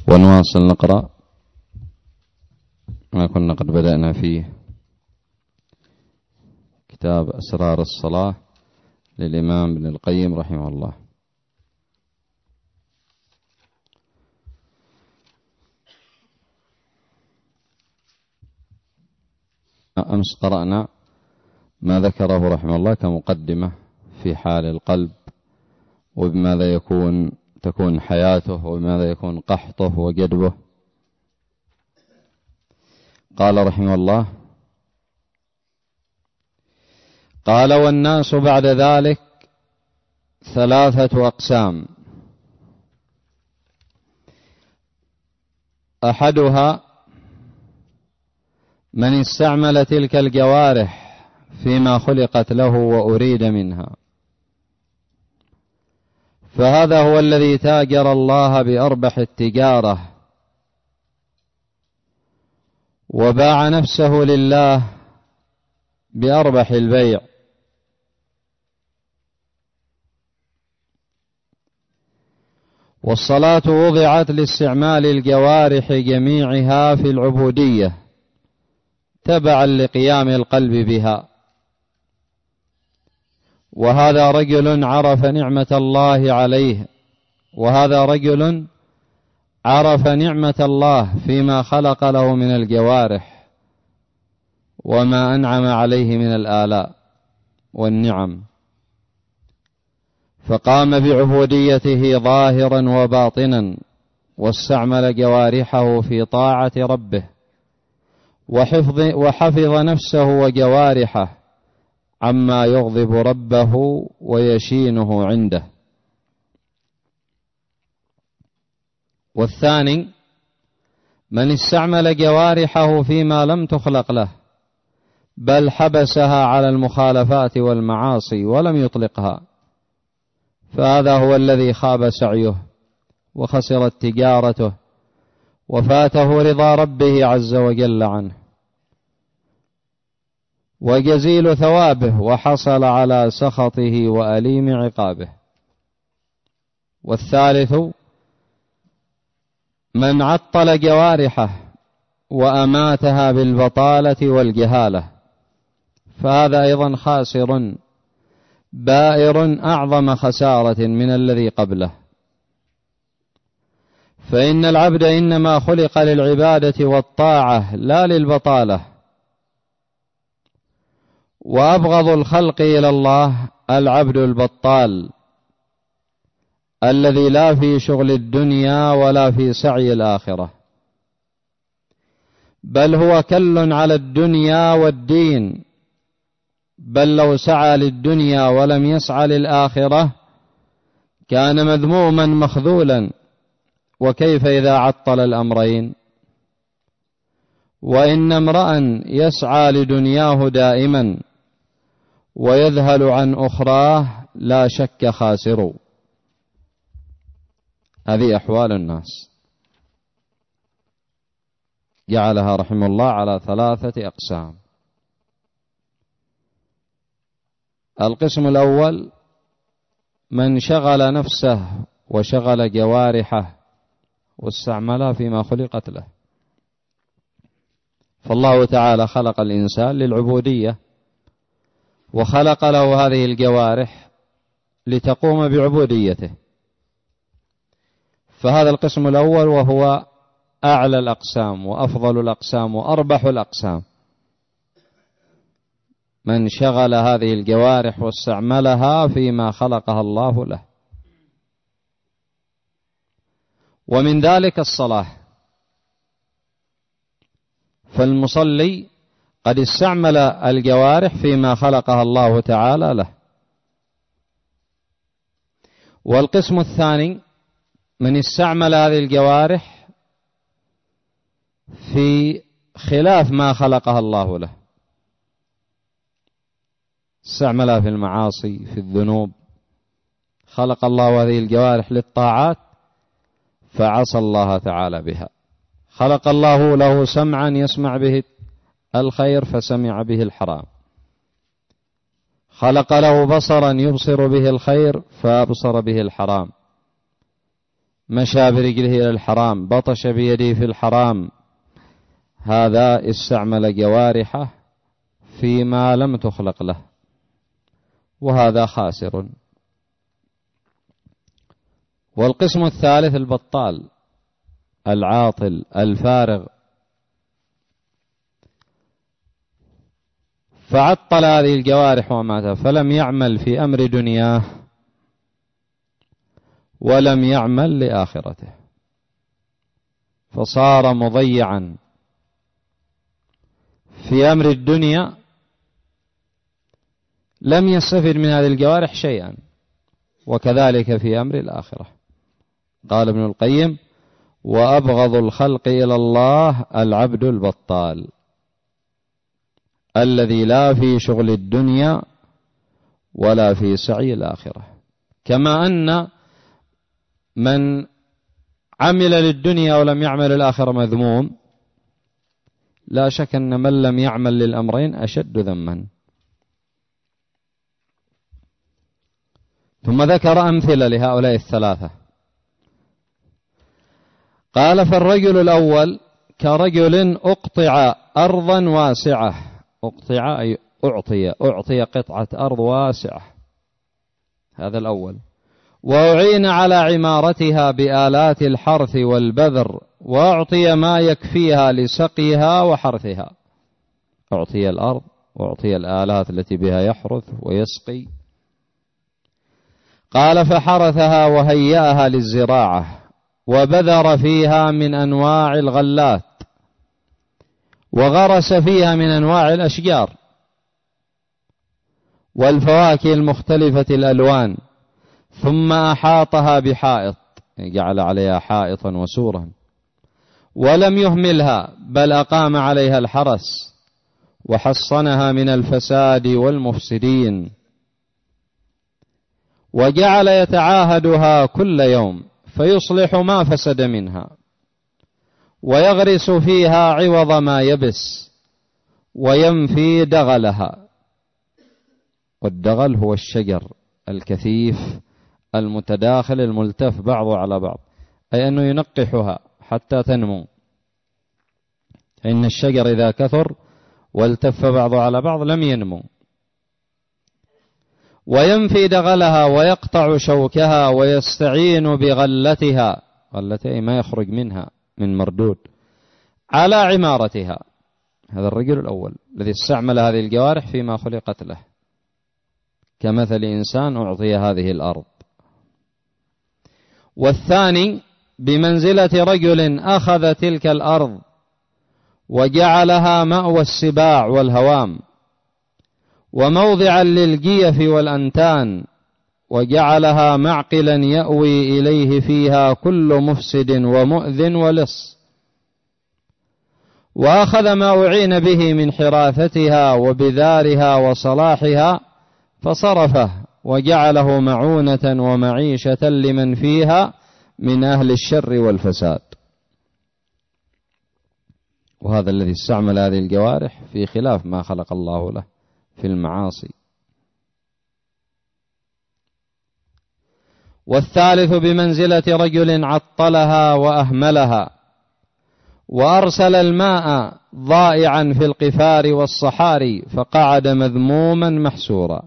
ونواصل نقرأ ما كنا قد بدأنا فيه كتاب أسرار الصلاة للإمام ابن القيم رحمه الله. أمس قرأنا ما ذكره رحمه الله كمقدمة في حال القلب وبماذا تكون حياته وبماذا يكون قحطه وجدبه. قال رحمه الله: قال: والناس بعد ذلك 3 أقسام: أحدها من استعمل تلك الجوارح فيما خلقت له وأريد منها، فهذا هو الذي تاجر الله بأربح التجارة وباع نفسه لله بأربح البيع. والصلاة وضعت لاستعمال الجوارح جميعها في العبودية تبعا لقيام القلب بها، وهذا رجل عرف نعمة الله عليه، وهذا رجل عرف نعمة الله فيما خلق له من الجوارح وما أنعم عليه من الآلاء والنعم، فقام بعبوديته ظاهرا وباطنا، واستعمل جوارحه في طاعة ربه، وحفظ نفسه وجوارحه عما يغضب ربه ويشينه عنده. والثاني من استعمل جوارحه فيما لم تخلق له، بل حبسها على المخالفات والمعاصي ولم يطلقها، فهذا هو الذي خاب سعيه وخسرت تجارته وفاته رضا ربه عز وجل عنه وجزيل ثوابه، وحصل على سخطه وأليم عقابه. والثالث من عطل جوارحه وأماتها بالبطالة والجهالة، فهذا أيضا خاسر بائر أعظم خسارة من الذي قبله. فإن العبد إنما خلق للعبادة والطاعة لا للبطالة، وأبغض الخلق إلى الله العبد البطال الذي لا في شغل الدنيا ولا في سعي الآخرة، بل هو كل على الدنيا والدين، بل لو سعى للدنيا ولم يسعى للآخرة كان مذموما مخذولا. وكيف إذا عطل الأمرين؟ وإن امرأ يسعى لدنياه دائما ويذهل عن أخراه لا شك خاسر. هذه أحوال الناس جعلها رحمه الله على 3 أقسام. القسم الأول من شغل نفسه وشغل جوارحه واستعملها فيما خلقت له. فالله تعالى خلق الإنسان للعبودية، وخلق له هذه الجوارح لتقوم بعبوديته. فهذا القسم الأول وهو أعلى الأقسام وأفضل الأقسام وأربح الأقسام، من شغل هذه الجوارح واستعملها فيما خلقها الله له. ومن ذلك الصلاة، فالمصلي قد استعمل الجوارح فيما خلقها الله تعالى له. والقسم الثاني من استعمل هذه الجوارح في خلاف ما خلقها الله له، استعملها في المعاصي في الذنوب. خلق الله هذه الجوارح للطاعات فعصى الله تعالى بها. خلق الله له سمعا يسمع به الخير فسمع به الحرام. خلق له بصرا يبصر به الخير فأبصر به الحرام. مشى برجله إلى الحرام، بطش بيده في الحرام، هذا استعمل جوارحه فيما لم تخلق له، وهذا خاسر. والقسم الثالث البطال العاطل الفارغ، فعطل هذه الجوارح ومات، فلم يعمل في أمر دنياه ولم يعمل لآخرته، فصار مضيعا في أمر الدنيا، لم يستفد من هذه الجوارح شيئا، وكذلك في أمر الآخرة. قال ابن القيم: وأبغض الخلق إلى الله العبد البطال الذي لا في شغل الدنيا ولا في سعي الآخرة. كما أن من عمل للدنيا ولم يعمل الآخرة مذموم، لا شك أن من لم يعمل للأمرين أشد ذما. ثم ذكر أمثلة لهؤلاء الثلاثة. قال: فالرجل الأول كرجل أقطع أرضا واسعة، أقطع أي أعطي قطعة أرض واسعة، هذا الأول، وأعين على عمارتها بآلات الحرث والبذر، وأعطي ما يكفيها لسقيها وحرثها، أعطي الأرض وأعطي الآلات التي بها يحرث ويسقي. قال: فحرثها وهيأها للزراعة، وبذر فيها من أنواع الغلات، وغرس فيها من أنواع الأشجار والفواكه المختلفة الألوان، ثم أحاطها بحائط، جعل عليها حائطا وسورا، ولم يهملها بل أقام عليها الحرس وحصنها من الفساد والمفسدين، وجعل يتعاهدها كل يوم فيصلح ما فسد منها، ويغرس فيها عوض ما يبس، وينفي دغلها. والدغل هو الشجر الكثيف المتداخل الملتف بعضه على بعض، أي أنه ينقحها حتى تنمو، إن الشجر إذا كثر والتف بعضه على بعض لم ينمو. وينفي دغلها ويقطع شوكها، ويستعين بغلتها، غلتها ما يخرج منها من مردود، على عمارتها. هذا الرجل الأول الذي استعمل هذه الجوارح فيما خلقت له، كمثل إنسان أعطي هذه الأرض. والثاني بمنزلة رجل أخذ تلك الأرض وجعلها مأوى السباع والهوام، وموضعا للجيف والأنتان، وجعلها معقلا يأوي إليه فيها كل مفسد ومؤذ ولص، وأخذ ما أعين به من حراثتها وبذارها وصلاحها فصرفه، وجعله معونة ومعيشة لمن فيها من أهل الشر والفساد. وهذا الذي استعمل هذه الجوارح في خلاف ما خلق الله له في المعاصي. والثالث بمنزلة رجل عطلها وأهملها، وأرسل الماء ضائعا في القفار والصحاري، فقعد مذموما محسورا.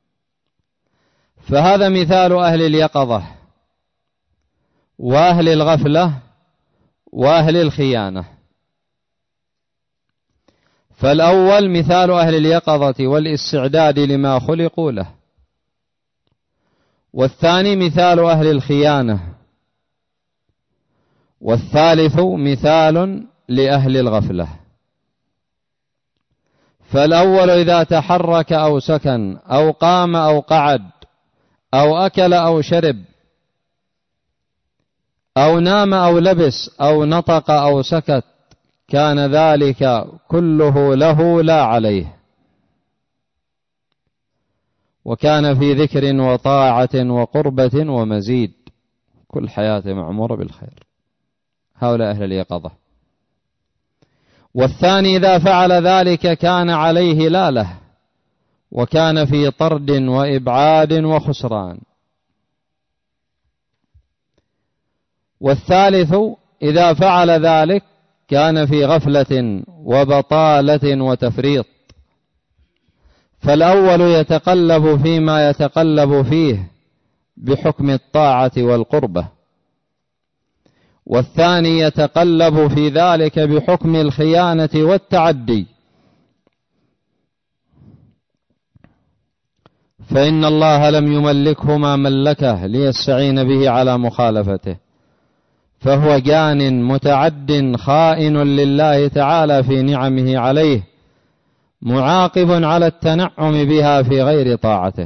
فهذا مثال أهل اليقظة وأهل الغفلة وأهل الخيانة. فالأول مثال أهل اليقظة والاستعداد لما خلقوا له، والثاني مثال أهل الخيانة، والثالث مثال لأهل الغفلة. فالأول إذا تحرك أو سكن أو قام أو قعد أو أكل أو شرب أو نام أو لبس أو نطق أو سكت، كان ذلك كله له لا عليه، وكان في ذكر وطاعة وقربة ومزيد، كل حياته معمورة بالخير. هؤلاء أهل اليقظة. والثاني إذا فعل ذلك كان عليه لا له، وكان في طرد وإبعاد وخسران. والثالث إذا فعل ذلك كان في غفلة وبطالة وتفريط، فالأول يتقلب فيما يتقلب فيه بحكم الطاعة والقربة، والثاني يتقلب في ذلك بحكم الخيانة والتعدي، فإن الله لم يملكه ما ملكه ليستعين به على مخالفته، فهو جان متعد خائن لله تعالى في نعمه عليه، معاقب على التنعم بها في غير طاعته.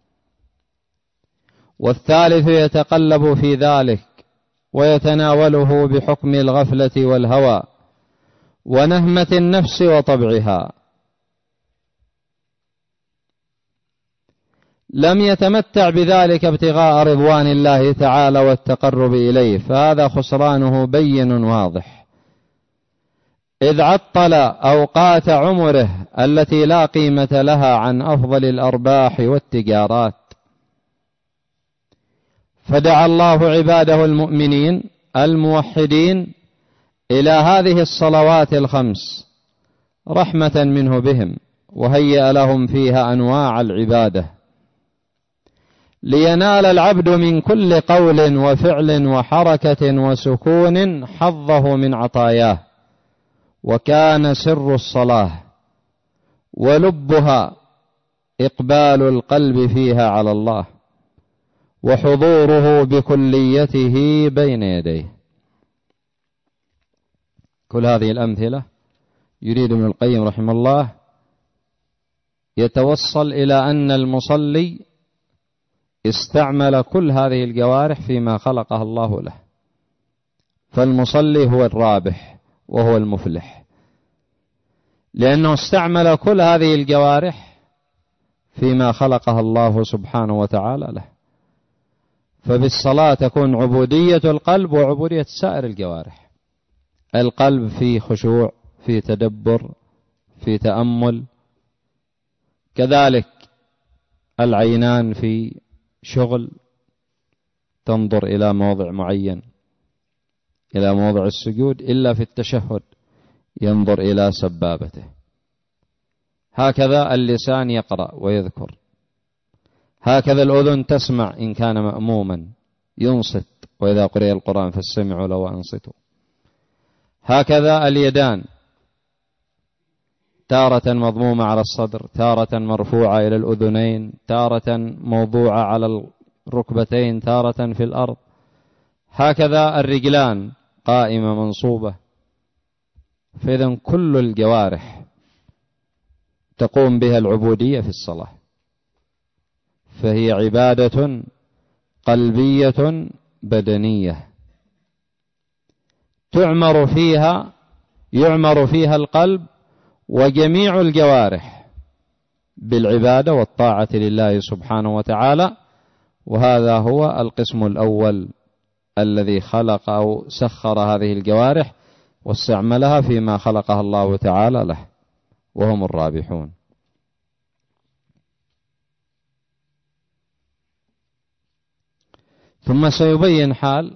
والثالث يتقلب في ذلك ويتناوله بحكم الغفلة والهوى ونهمة النفس وطبعها، لم يتمتع بذلك ابتغاء رضوان الله تعالى والتقرب إليه، فهذا خسرانه بين واضح، إذ عطل أوقات عمره التي لا قيمة لها عن أفضل الأرباح والتجارات. فدعا الله عباده المؤمنين الموحدين إلى هذه الصلوات الخمس رحمة منه بهم، وهيأ لهم فيها أنواع العبادة، لينال العبد من كل قول وفعل وحركة وسكون حظه من عطاياه. وكان سر الصلاة ولبها إقبال القلب فيها على الله وحضوره بكليته بين يديه. كل هذه الأمثلة يريد ابن القيم رحمه الله يتوصل إلى أن المصلي استعمل كل هذه الجوارح فيما خلقها الله له، فالمصلي هو الرابح وهو المفلح، لأنه استعمل كل هذه الجوارح فيما خلقها الله سبحانه وتعالى له. فبالصلاة تكون عبودية القلب وعبودية سائر الجوارح. القلب فيه خشوع، فيه تدبر، فيه تأمل، كذلك العينان في شغل، تنظر إلى موضع معين، إلى موضع السجود، إلا في التشهد ينظر إلى سبابته. هكذا اللسان يقرأ ويذكر، هكذا الأذن تسمع إن كان مأموما ينصت، وإذا قرئ القرآن فاستمعوا له وأنصتوا. هكذا اليدان تارة مضمومة على الصدر، تارة مرفوعة إلى الأذنين، تارة موضوعة على الركبتين، تارة في الأرض. هكذا الرجلان قائمة منصوبة. فإذا كل الجوارح تقوم بها العبودية في الصلاة، فهي عبادة قلبية بدنية يعمر فيها القلب وجميع الجوارح بالعبادة والطاعة لله سبحانه وتعالى. وهذا هو القسم الأول الذي خلق أو سخر هذه الجوارح واستعملها فيما خلقها الله تعالى له، وهم الرابحون. ثم سيبين حال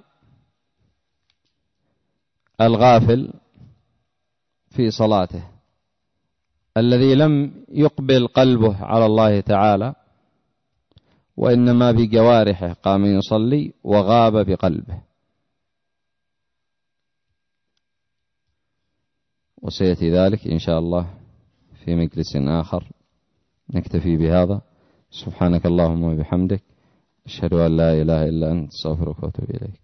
الغافل في صلاته، الذي لم يقبل قلبه على الله تعالى، وإنما بجوارحه قام يصلي وغاب بقلبه. وسيأتي ذلك إن شاء الله في مجلس آخر. نكتفي بهذا. سبحانك اللهم وبحمدك، أشهد أن لا إله إلا أنت، أستغفرك وأتوب إليك.